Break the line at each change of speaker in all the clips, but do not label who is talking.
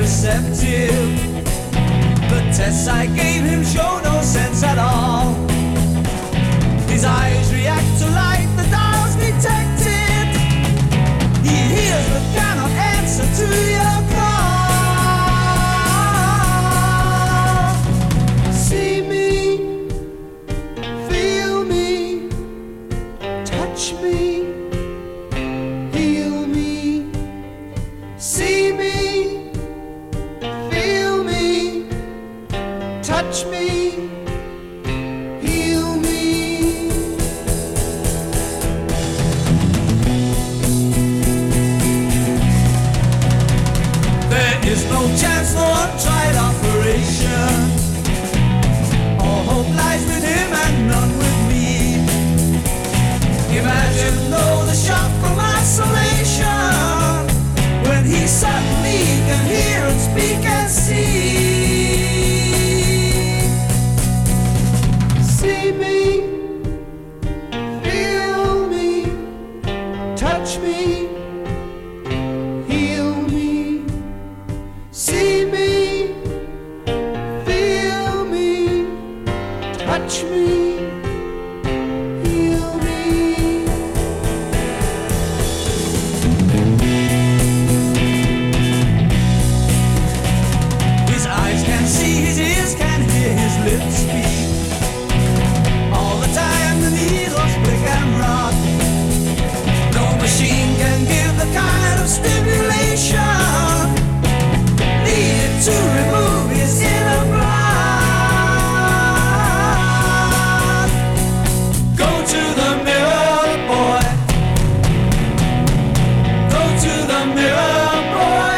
receptive. The tests I gave him show no sense at all. His eyes react to light, the dial's detected. He hears but cannot answer to your call. See me, feel me, touch me, heal me. See me, feel me, touch me, heal me. There is no chance for untried operation. All hope lies with him and none with me. Imagine though the shock from isolation, when he suddenly can hear and speak and see. See me, feel me, touch me, heal me. See me, feel me, touch me, heal me. His eyes can see, his ears can hear, his lips speak. All the time the needles flick and rock. No machine can give the kind of stimulation needed to remove his inner block. Go to the mirror, boy. Go to the mirror, boy.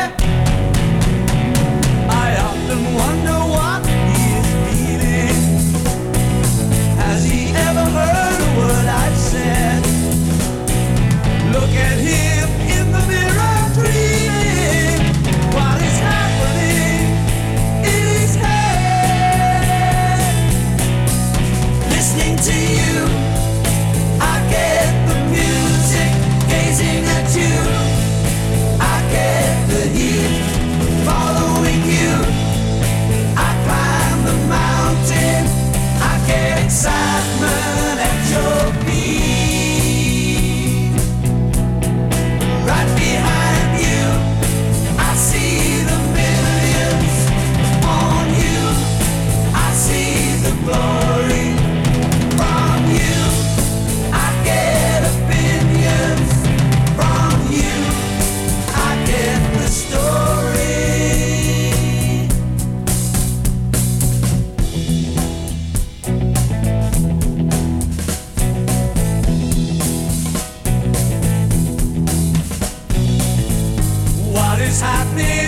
I often wonder what he is feeling. Has he ever heard a word I've said? Look at him in the mirror dreaming. What is happening in his head? Listening to you, I get the music. Gazing at you, I get the heat. Following you, I climb the mountain. I get excitement at your feet. Right behind you, I see the millions. On you, I see the glory. From you, I get opinions. From you, I get the story. What is happening